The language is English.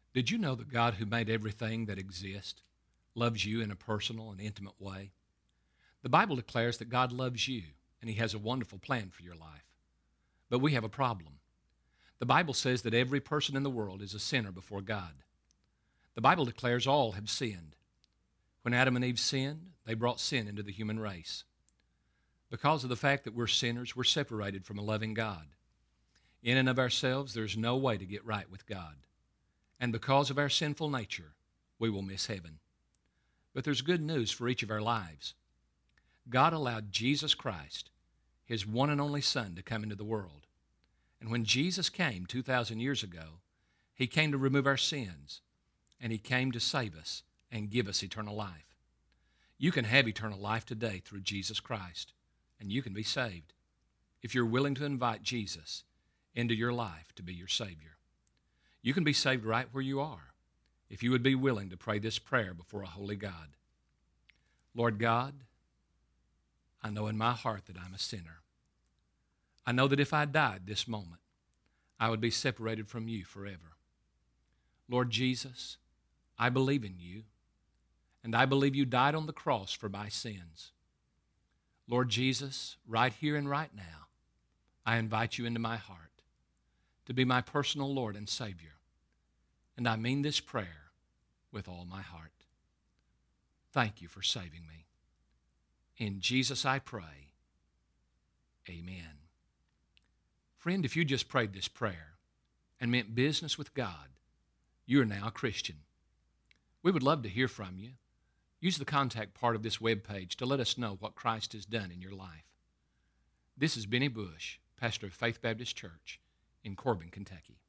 Did you know that God who made everything that exists loves you in a personal and intimate way? The Bible declares that God loves you and He has a wonderful plan for your life. But we have a problem. The Bible says that every person in the world is a sinner before God. The Bible declares all have sinned. When Adam and Eve sinned, they brought sin into the human race. Because of the fact that we're sinners, we're separated from a loving God. In and of ourselves, there's no way to get right with God. And because of our sinful nature, we will miss heaven. But there's good news for each of our lives. God allowed Jesus Christ, His one and only Son, to come into the world. And when Jesus came 2,000 years ago, He came to remove our sins, and He came to save us and give us eternal life. You can have eternal life today through Jesus Christ, and you can be saved if you're willing to invite Jesus into your life to be your Savior. You can be saved right where you are if you would be willing to pray this prayer before a holy God. Lord God, I know in my heart that I'm a sinner. I know that if I died this moment, I would be separated from you forever. Lord Jesus, I believe in you, and I believe you died on the cross for my sins. Lord Jesus, right here and right now, I invite you into my heart to be my personal Lord and Savior. And I mean this prayer with all my heart. Thank you for saving me. In Jesus I pray, amen. Friend, if you just prayed this prayer and meant business with God, you are now a Christian. We would love to hear from you. Use the contact part of this webpage to let us know what Christ has done in your life. This is Benny Bush, pastor of Faith Baptist Church in Corbin, Kentucky.